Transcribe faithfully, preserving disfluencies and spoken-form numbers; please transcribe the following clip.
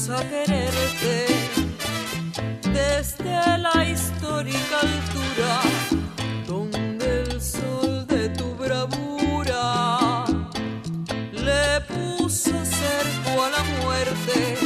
a quererte desde la histórica altura donde el sol de tu bravura le puso cerco a la muerte